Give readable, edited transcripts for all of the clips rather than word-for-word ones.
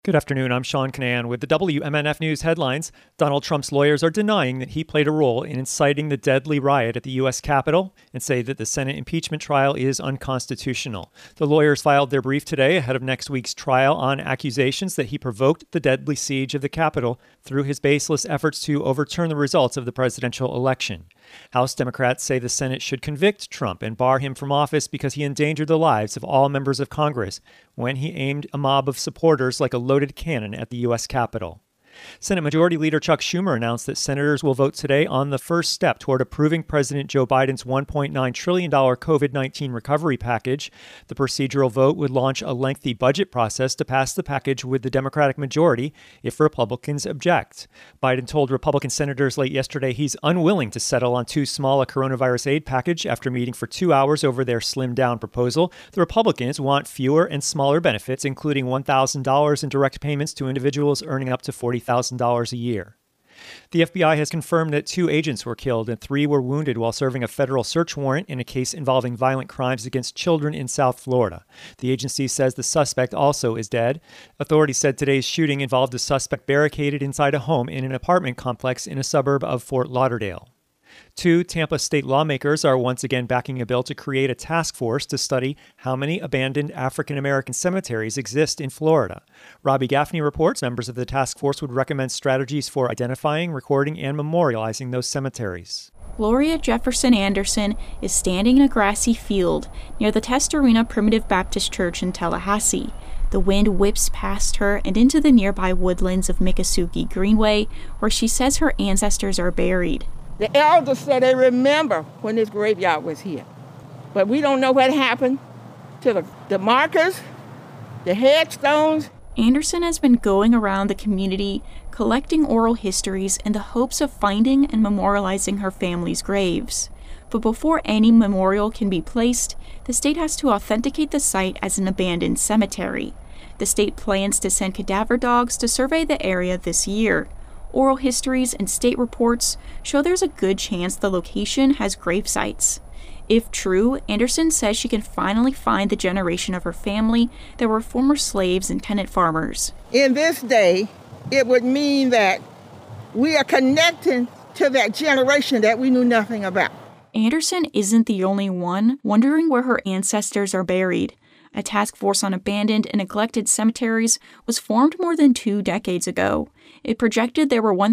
Good afternoon, I'm Sean Canan with the WMNF News headlines. Donald Trump's lawyers are denying that he played a role in inciting the deadly riot at the U.S. Capitol and say that the Senate impeachment trial is unconstitutional. The lawyers filed their brief today ahead of next week's trial on accusations that he provoked the deadly siege of the Capitol through his baseless efforts to overturn the results of the presidential election. House Democrats say the Senate should convict Trump and bar him from office because he endangered the lives of all members of Congress when he aimed a mob of supporters like a loaded cannon at the U.S. Capitol. Senate Majority Leader Chuck Schumer announced that senators will vote today on the first step toward approving President Joe Biden's $1.9 trillion COVID-19 recovery package. The procedural vote would launch a lengthy budget process to pass the package with the Democratic majority if Republicans object. Biden told Republican senators late yesterday he's unwilling to settle on too small a coronavirus aid package after meeting for 2 hours over their slimmed-down proposal. The Republicans want fewer and smaller benefits, including $1,000 in direct payments to individuals earning up to $40,000 a year. The FBI has confirmed that 2 agents were killed and 3 were wounded while serving a federal search warrant in a case involving violent crimes against children in South Florida. The agency says the suspect also is dead. Authorities said today's shooting involved a suspect barricaded inside a home in an apartment complex in a suburb of Fort Lauderdale. 2 Tampa state lawmakers are once again backing a bill to create a task force to study how many abandoned African-American cemeteries exist in Florida. Robbie Gaffney reports members of the task force would recommend strategies for identifying, recording, and memorializing those cemeteries. Gloria Jefferson Anderson is standing in a grassy field near the Test Arena Primitive Baptist Church in Tallahassee. The wind whips past her and into the nearby woodlands of Miccosukee Greenway, where she says her ancestors are buried. The elders said they remember when this graveyard was here. But we don't know what happened to the markers, the headstones. Anderson has been going around the community collecting oral histories in the hopes of finding and memorializing her family's graves. But before any memorial can be placed, the state has to authenticate the site as an abandoned cemetery. The state plans to send cadaver dogs to survey the area this year. Oral histories and state reports show there's a good chance the location has grave sites. If true, Anderson says she can finally find the generation of her family that were former slaves and tenant farmers. In this day, it would mean that we are connecting to that generation that we knew nothing about. Anderson isn't the only one wondering where her ancestors are buried. A task force on abandoned and neglected cemeteries was formed more than 2 decades ago. It projected there were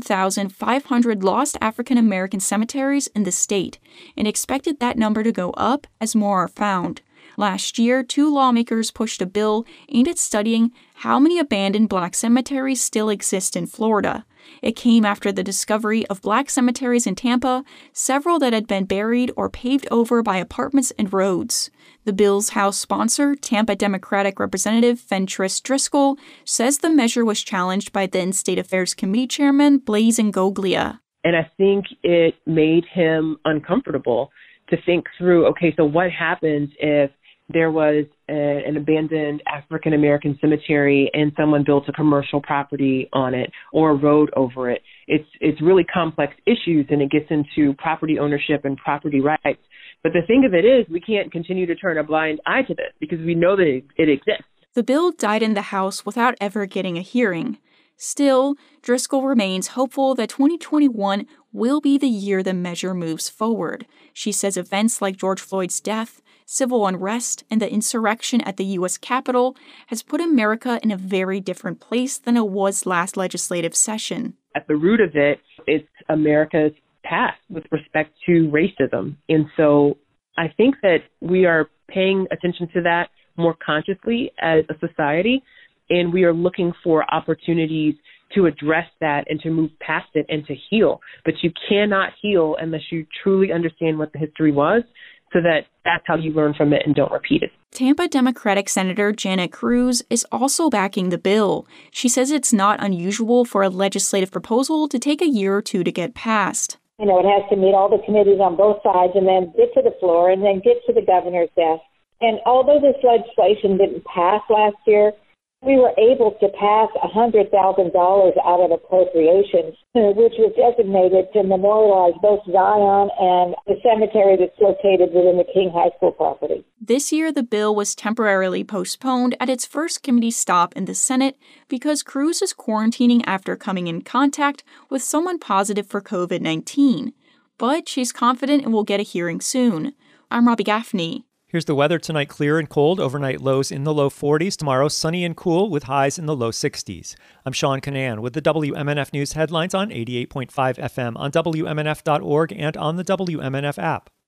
1,500 lost African American cemeteries in the state and expected that number to go up as more are found. Last year, 2 lawmakers pushed a bill aimed at studying how many abandoned Black cemeteries still exist in Florida. It came after the discovery of Black cemeteries in Tampa, several that had been buried or paved over by apartments and roads. The bill's House sponsor, Tampa Democratic Representative Fentrice Driscoll, says the measure was challenged by then State Affairs Committee Chairman Blaise Ingoglia. And I think it made him uncomfortable to think through, okay, so what happens if there was an abandoned African-American cemetery and someone built a commercial property on it or a road over it? It's really complex issues, and it gets into property ownership and property rights. But the thing of it is, we can't continue to turn a blind eye to this because we know that it exists. The bill died in the House without ever getting a hearing. Still, Driscoll remains hopeful that 2021 will be the year the measure moves forward. She says events like George Floyd's death, civil unrest, and the insurrection at the U.S. Capitol has put America in a very different place than it was last legislative session. At the root of it, it's America's past with respect to racism. And so I think that we are paying attention to that more consciously as a society, and we are looking for opportunities to address that and to move past it and to heal. But you cannot heal unless you truly understand what the history was, so that's how you learn from it and don't repeat it. Tampa Democratic Senator Janet Cruz is also backing the bill. She says it's not unusual for a legislative proposal to take a year or 2 to get passed. It has to meet all the committees on both sides and then get to the floor and then get to the governor's desk. And although this legislation didn't pass last year, We were able to pass $100,000 out of appropriations, which was designated to memorialize both Zion and the cemetery that's located within the King High School property. This year, the bill was temporarily postponed at its first committee stop in the Senate because Cruz is quarantining after coming in contact with someone positive for COVID-19. But she's confident it will get a hearing soon. I'm Robbie Gaffney. Here's the weather tonight: clear and cold, overnight lows in the low 40s. Tomorrow, sunny and cool with highs in the low 60s. I'm Sean Canan with the WMNF News headlines on 88.5 FM on WMNF.org and on the WMNF app.